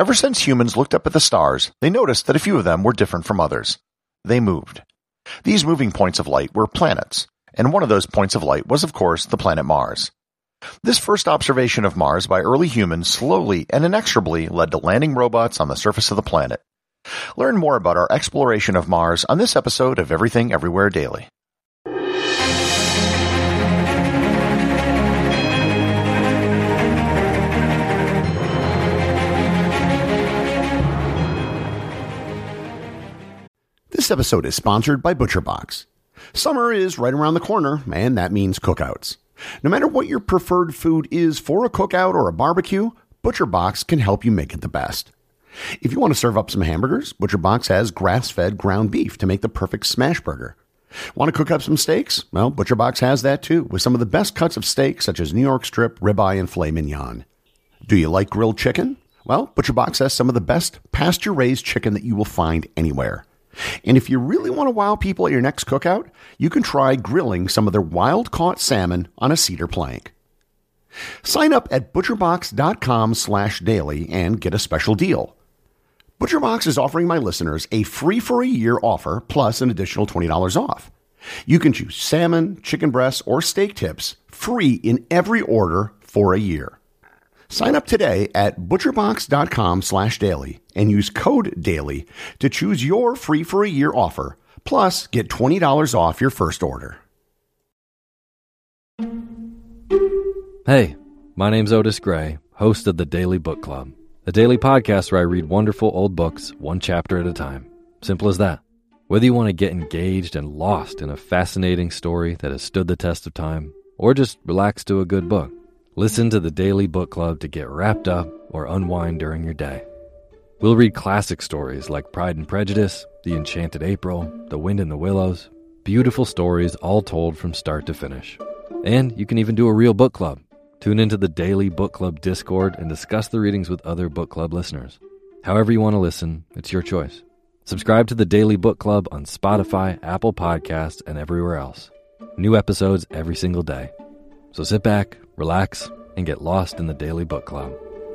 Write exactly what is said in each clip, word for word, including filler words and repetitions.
Ever since humans looked up at the stars, they noticed that a few of them were different from others. They moved. These moving points of light were planets, and one of those points of light was, of course, the planet Mars. This first observation of Mars by early humans slowly and inexorably led to landing robots on the surface of the planet. Learn more about our exploration of Mars on this episode of Everything Everywhere Daily. This episode is sponsored by ButcherBox. Summer is right around the corner, and that means cookouts. No matter what your preferred food is for a cookout or a barbecue, ButcherBox can help you make it the best. If you want to serve up some hamburgers, ButcherBox has grass-fed ground beef to make the perfect smash burger. Want to cook up some steaks? Well, ButcherBox has that too, with some of the best cuts of steak such as New York strip, ribeye, and filet mignon. Do you like grilled chicken? Well, ButcherBox has some of the best pasture-raised chicken that you will find anywhere. And if you really want to wow people at your next cookout, you can try grilling some of their wild-caught salmon on a cedar plank. Sign up at butcherbox.com slash daily and get a special deal. ButcherBox is offering my listeners a free for a year offer plus an additional twenty dollars off. You can choose salmon, chicken breasts, or steak tips free in every order for a year. Sign up today at butcherbox.com slash daily and use code DAILY to choose your free for a year offer, plus get twenty dollars off your first order. Hey, my name's Otis Gray, host of the Daily Book Club, a daily podcast where I read wonderful old books one chapter at a time. Simple as that. Whether you want to get engaged and lost in a fascinating story that has stood the test of time, or just relax to a good book, listen to the Daily Book Club to get wrapped up or unwind during your day. We'll read classic stories like Pride and Prejudice, The Enchanted April, The Wind in the Willows, beautiful stories all told from start to finish. And you can even do a real book club. Tune into the Daily Book Club Discord and discuss the readings with other book club listeners. However you want to listen, it's your choice. Subscribe to the Daily Book Club on Spotify, Apple Podcasts, and everywhere else. New episodes every single day. So sit back, relax, and get lost in the Daily Book Club.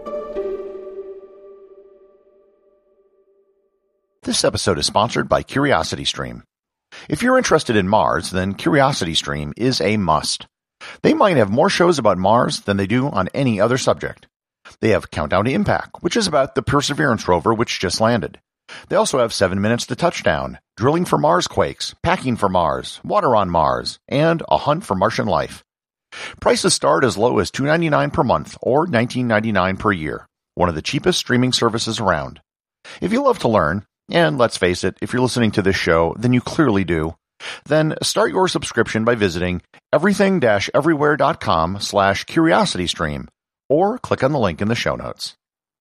This episode is sponsored by CuriosityStream. If you're interested in Mars, then CuriosityStream is a must. They might have more shows about Mars than they do on any other subject. They have Countdown to Impact, which is about the Perseverance rover which just landed. They also have Seven Minutes to Touchdown, Drilling for Mars Quakes, Packing for Mars, Water on Mars, and A Hunt for Martian Life. Prices start as low as two dollars and ninety-nine cents per month or nineteen ninety-nine dollars per year, one of the cheapest streaming services around. If you love to learn, and let's face it, if you're listening to this show, then you clearly do, then start your subscription by visiting everything-everywhere.com slash curiositystream or click on the link in the show notes.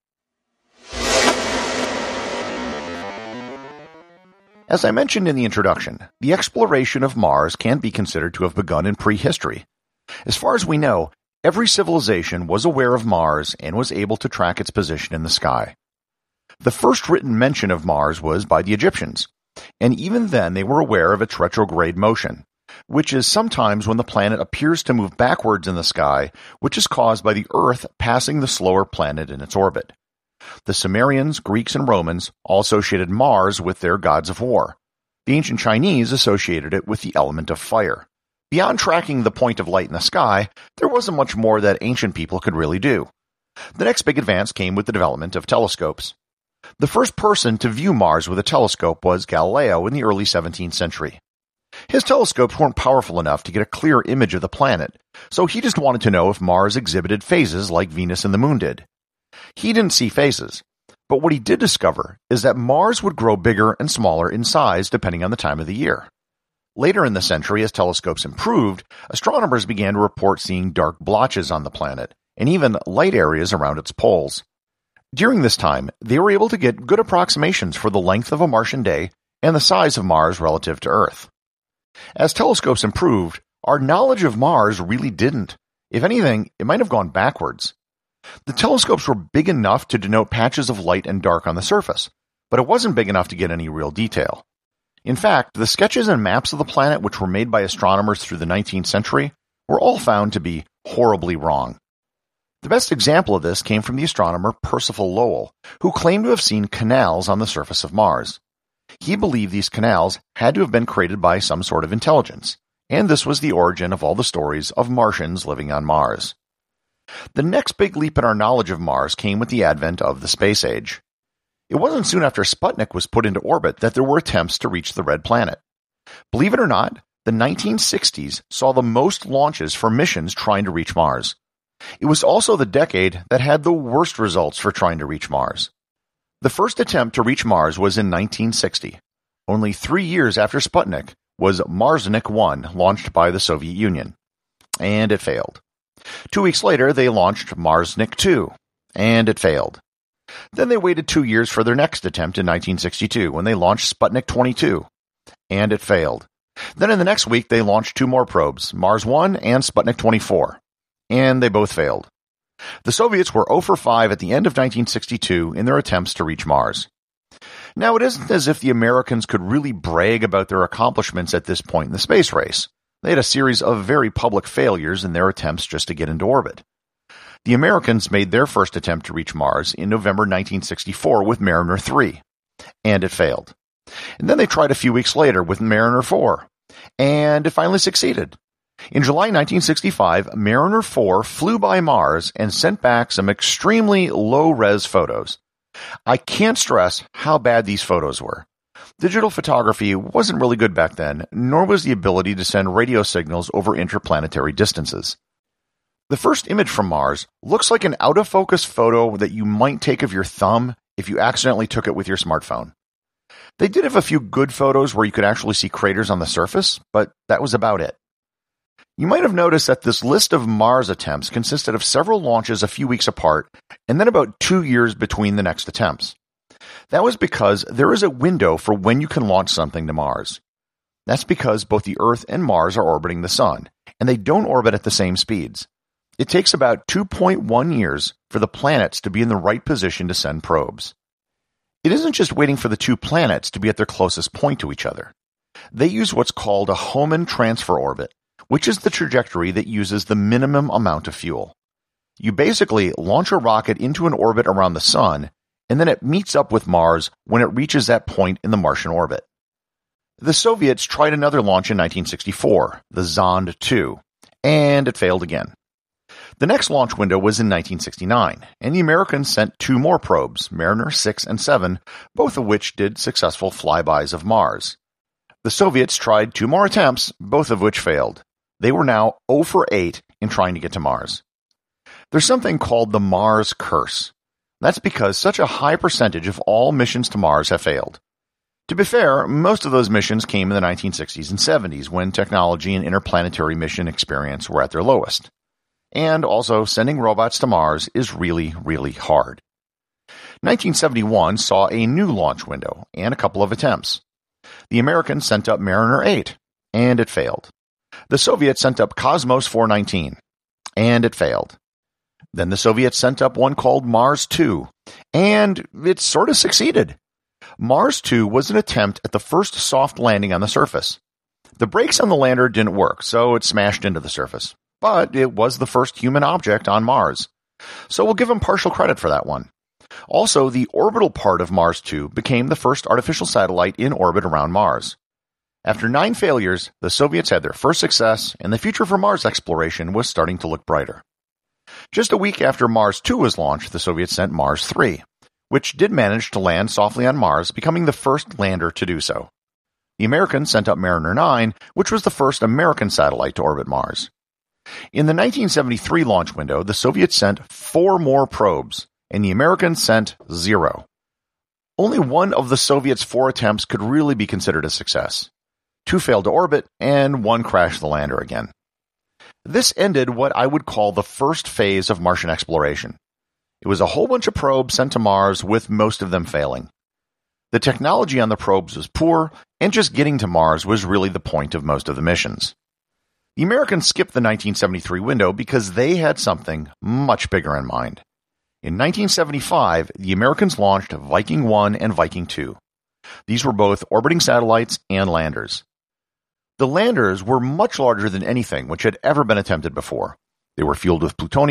As I mentioned in the introduction, the exploration of Mars can be considered to have begun in prehistory. As far as we know, every civilization was aware of Mars and was able to track its position in the sky. The first written mention of Mars was by the Egyptians, and even then they were aware of its retrograde motion, which is sometimes when the planet appears to move backwards in the sky, which is caused by the Earth passing the slower planet in its orbit. The Sumerians, Greeks, and Romans all associated Mars with their gods of war. The ancient Chinese associated it with the element of fire. Beyond tracking the point of light in the sky, there wasn't much more that ancient people could really do. The next big advance came with the development of telescopes. The first person to view Mars with a telescope was Galileo in the early seventeenth century. His telescopes weren't powerful enough to get a clear image of the planet, so he just wanted to know if Mars exhibited phases like Venus and the Moon did. He didn't see phases, but what he did discover is that Mars would grow bigger and smaller in size depending on the time of the year. Later in the century, as telescopes improved, astronomers began to report seeing dark blotches on the planet, and even light areas around its poles. During this time, they were able to get good approximations for the length of a Martian day and the size of Mars relative to Earth. As telescopes improved, our knowledge of Mars really didn't. If anything, it might have gone backwards. The telescopes were big enough to denote patches of light and dark on the surface, but it wasn't big enough to get any real detail. In fact, the sketches and maps of the planet which were made by astronomers through the nineteenth century were all found to be horribly wrong. The best example of this came from the astronomer Percival Lowell, who claimed to have seen canals on the surface of Mars. He believed these canals had to have been created by some sort of intelligence, and this was the origin of all the stories of Martians living on Mars. The next big leap in our knowledge of Mars came with the advent of the space age. It wasn't soon after Sputnik was put into orbit that there were attempts to reach the red planet. Believe it or not, the nineteen sixties saw the most launches for missions trying to reach Mars. It was also the decade that had the worst results for trying to reach Mars. The first attempt to reach Mars was in nineteen sixty. Only three years after Sputnik was Marsnik one launched by the Soviet Union. And it failed. Two weeks later, they launched Marsnik two. And it failed. Then they waited two years for their next attempt in nineteen sixty-two, when they launched Sputnik twenty-two. And it failed. Then in the next week, they launched two more probes, Mars one and Sputnik twenty-four. And they both failed. The Soviets were zero for five at the end of nineteen sixty-two in their attempts to reach Mars. Now, it isn't as if the Americans could really brag about their accomplishments at this point in the space race. They had a series of very public failures in their attempts just to get into orbit. The Americans made their first attempt to reach Mars in November nineteen sixty-four with Mariner three, and it failed. And then they tried a few weeks later with Mariner four, and it finally succeeded. In July nineteen sixty-five, Mariner four flew by Mars and sent back some extremely low-res photos. I can't stress how bad these photos were. Digital photography wasn't really good back then, nor was the ability to send radio signals over interplanetary distances. The first image from Mars looks like an out-of-focus photo that you might take of your thumb if you accidentally took it with your smartphone. They did have a few good photos where you could actually see craters on the surface, but that was about it. You might have noticed that this list of Mars attempts consisted of several launches a few weeks apart, and then about two years between the next attempts. That was because there is a window for when you can launch something to Mars. That's because both the Earth and Mars are orbiting the Sun, and they don't orbit at the same speeds. It takes about two point one years for the planets to be in the right position to send probes. It isn't just waiting for the two planets to be at their closest point to each other. They use what's called a Hohmann transfer orbit, which is the trajectory that uses the minimum amount of fuel. You basically launch a rocket into an orbit around the Sun, and then it meets up with Mars when it reaches that point in the Martian orbit. The Soviets tried another launch in nineteen sixty-four, the Zond two, and it failed again. The next launch window was in nineteen sixty-nine, and the Americans sent two more probes, Mariner six and seven, both of which did successful flybys of Mars. The Soviets tried two more attempts, both of which failed. They were now zero for eight in trying to get to Mars. There's something called the Mars curse. That's because such a high percentage of all missions to Mars have failed. To be fair, most of those missions came in the nineteen sixties and seventies when technology and interplanetary mission experience were at their lowest. And also, sending robots to Mars is really, really hard. nineteen seventy-one saw a new launch window and a couple of attempts. The Americans sent up Mariner eight, and it failed. The Soviets sent up Cosmos four nineteen, and it failed. Then the Soviets sent up one called Mars two, and it sort of succeeded. Mars two was an attempt at the first soft landing on the surface. The brakes on the lander didn't work, so it smashed into the surface. But it was the first human object on Mars. So we'll give them partial credit for that one. Also, the orbital part of Mars two became the first artificial satellite in orbit around Mars. After nine failures, the Soviets had their first success, and the future for Mars exploration was starting to look brighter. Just a week after Mars two was launched, the Soviets sent Mars three, which did manage to land softly on Mars, becoming the first lander to do so. The Americans sent up Mariner nine, which was the first American satellite to orbit Mars. In the nineteen seventy-three launch window, the Soviets sent four more probes, and the Americans sent zero. Only one of the Soviets' four attempts could really be considered a success. Two failed to orbit, and one crashed the lander again. This ended what I would call the first phase of Martian exploration. It was a whole bunch of probes sent to Mars, with most of them failing. The technology on the probes was poor, and just getting to Mars was really the point of most of the missions. The Americans skipped the nineteen seventy-three window because they had something much bigger in mind. In nineteen seventy-five, the Americans launched Viking one and Viking two. These were both orbiting satellites and landers. The landers were much larger than anything which had ever been attempted before. They were fueled with plutonium,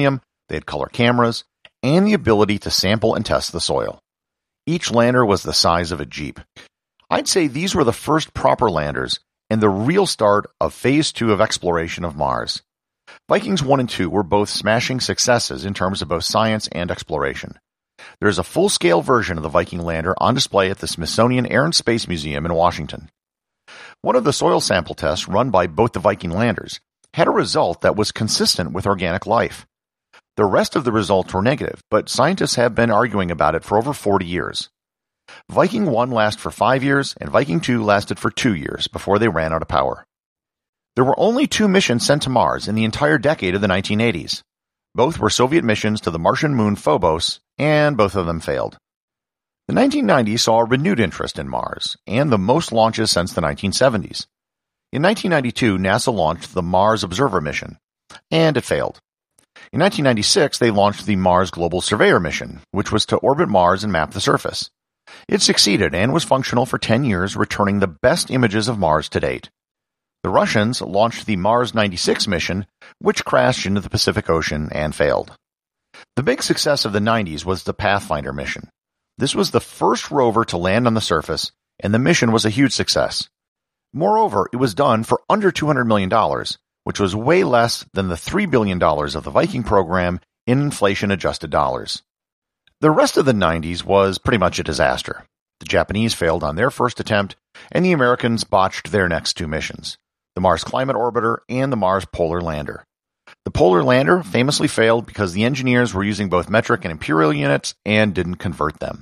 they had color cameras, and the ability to sample and test the soil. Each lander was the size of a Jeep. I'd say these were the first proper landers and the real start of Phase two of exploration of Mars. Vikings one and two were both smashing successes in terms of both science and exploration. There is a full-scale version of the Viking lander on display at the Smithsonian Air and Space Museum in Washington. One of the soil sample tests run by both the Viking landers had a result that was consistent with organic life. The rest of the results were negative, but scientists have been arguing about it for over forty years. Viking one lasted for five years, and Viking two lasted for two years before they ran out of power. There were only two missions sent to Mars in the entire decade of the nineteen eighties. Both were Soviet missions to the Martian moon Phobos, and both of them failed. The nineteen nineties saw a renewed interest in Mars, and the most launches since the nineteen seventies. In nineteen ninety-two, NASA launched the Mars Observer mission, and it failed. In nineteen ninety-six, they launched the Mars Global Surveyor mission, which was to orbit Mars and map the surface. It succeeded and was functional for ten years, returning the best images of Mars to date. The Russians launched the Mars ninety-six mission, which crashed into the Pacific Ocean and failed. The big success of the nineties was the Pathfinder mission. This was the first rover to land on the surface, and the mission was a huge success. Moreover, it was done for under two hundred million dollars, which was way less than the three billion dollars of the Viking program in inflation-adjusted dollars. The rest of the nineties was pretty much a disaster. The Japanese failed on their first attempt, and the Americans botched their next two missions, the Mars Climate Orbiter and the Mars Polar Lander. The Polar Lander famously failed because the engineers were using both metric and imperial units and didn't convert them.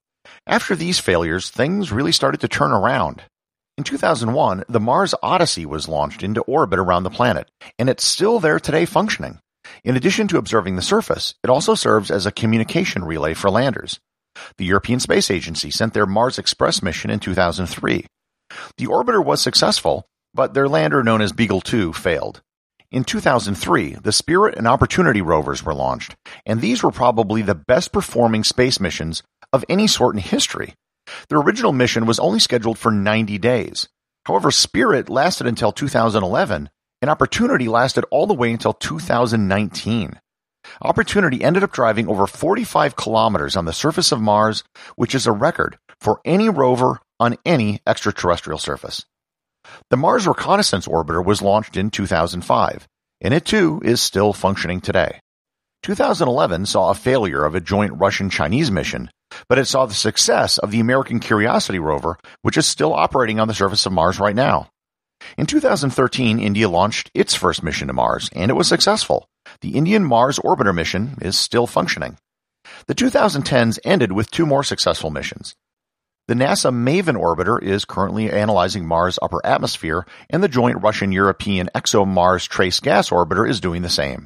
After these failures, things really started to turn around. In two thousand one, the Mars Odyssey was launched into orbit around the planet, and it's still there today functioning. In addition to observing the surface, it also serves as a communication relay for landers. The European Space Agency sent their Mars Express mission in two thousand three. The orbiter was successful, but their lander known as Beagle two failed. In two thousand three, the Spirit and Opportunity rovers were launched, and these were probably the best performing space missions of any sort in history. Their original mission was only scheduled for ninety days. However, Spirit lasted until two thousand eleven, and Opportunity lasted all the way until two thousand nineteen. Opportunity ended up driving over forty-five kilometers on the surface of Mars, which is a record for any rover on any extraterrestrial surface. The Mars Reconnaissance Orbiter was launched in two thousand five, and it too is still functioning today. two thousand eleven saw a failure of a joint Russian-Chinese mission, but it saw the success of the American Curiosity rover, which is still operating on the surface of Mars right now. In two thousand thirteen, India launched its first mission to Mars, and it was successful. The Indian Mars Orbiter mission is still functioning. The twenty tens ended with two more successful missions. The NASA MAVEN orbiter is currently analyzing Mars' upper atmosphere, and the joint Russian-European ExoMars Trace Gas orbiter is doing the same.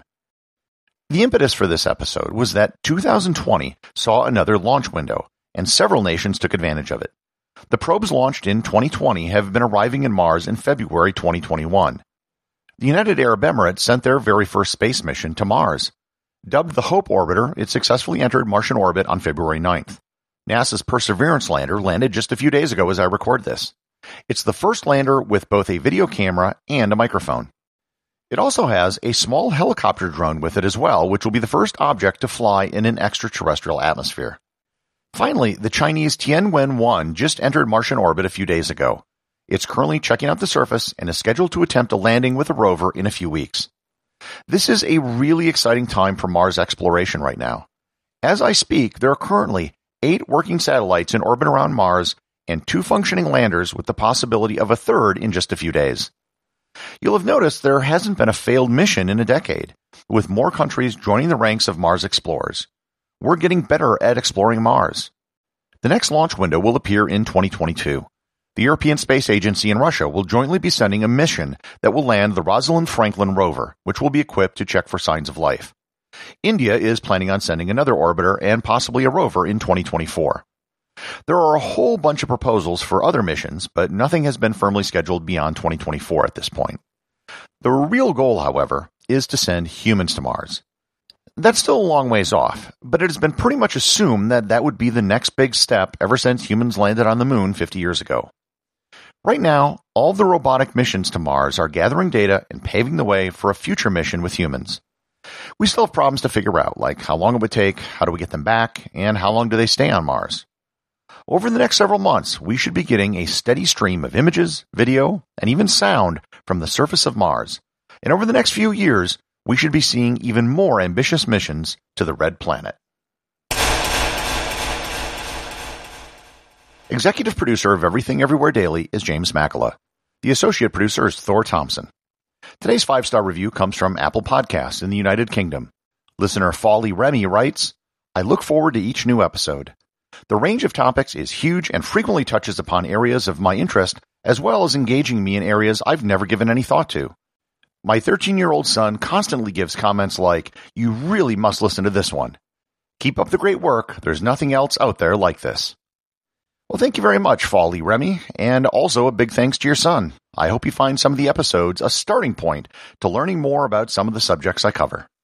The impetus for this episode was that two thousand twenty saw another launch window, and several nations took advantage of it. The probes launched in twenty twenty have been arriving in Mars in February twenty twenty-one. The United Arab Emirates sent their very first space mission to Mars. Dubbed the HOPE orbiter, it successfully entered Martian orbit on February ninth. NASA's Perseverance lander landed just a few days ago as I record this. It's the first lander with both a video camera and a microphone. It also has a small helicopter drone with it as well, which will be the first object to fly in an extraterrestrial atmosphere. Finally, the Chinese Tianwen one just entered Martian orbit a few days ago. It's currently checking out the surface and is scheduled to attempt a landing with a rover in a few weeks. This is a really exciting time for Mars exploration right now. As I speak, there are currently eight working satellites in orbit around Mars and two functioning landers with the possibility of a third in just a few days. You'll have noticed there hasn't been a failed mission in a decade, with more countries joining the ranks of Mars explorers. We're getting better at exploring Mars. The next launch window will appear in twenty twenty-two. The European Space Agency and Russia will jointly be sending a mission that will land the Rosalind Franklin rover, which will be equipped to check for signs of life. India is planning on sending another orbiter and possibly a rover in twenty twenty-four. There are a whole bunch of proposals for other missions, but nothing has been firmly scheduled beyond twenty twenty-four at this point. The real goal, however, is to send humans to Mars. That's still a long ways off, but it has been pretty much assumed that that would be the next big step ever since humans landed on the moon fifty years ago. Right now, all the robotic missions to Mars are gathering data and paving the way for a future mission with humans. We still have problems to figure out, like how long it would take, how do we get them back, and how long do they stay on Mars. Over the next several months, we should be getting a steady stream of images, video, and even sound from the surface of Mars. And over the next few years, we should be seeing even more ambitious missions to the Red Planet. Executive producer of Everything Everywhere Daily is James Makala. The associate producer is Thor Thompson. Today's five-star review comes from Apple Podcasts in the United Kingdom. Listener Folly Remy writes, I look forward to each new episode. The range of topics is huge and frequently touches upon areas of my interest, as well as engaging me in areas I've never given any thought to. My thirteen-year-old son constantly gives comments like, you really must listen to this one. Keep up the great work. There's nothing else out there like this. Well, thank you very much, Folly Remy, and also a big thanks to your son. I hope you find some of the episodes a starting point to learning more about some of the subjects I cover.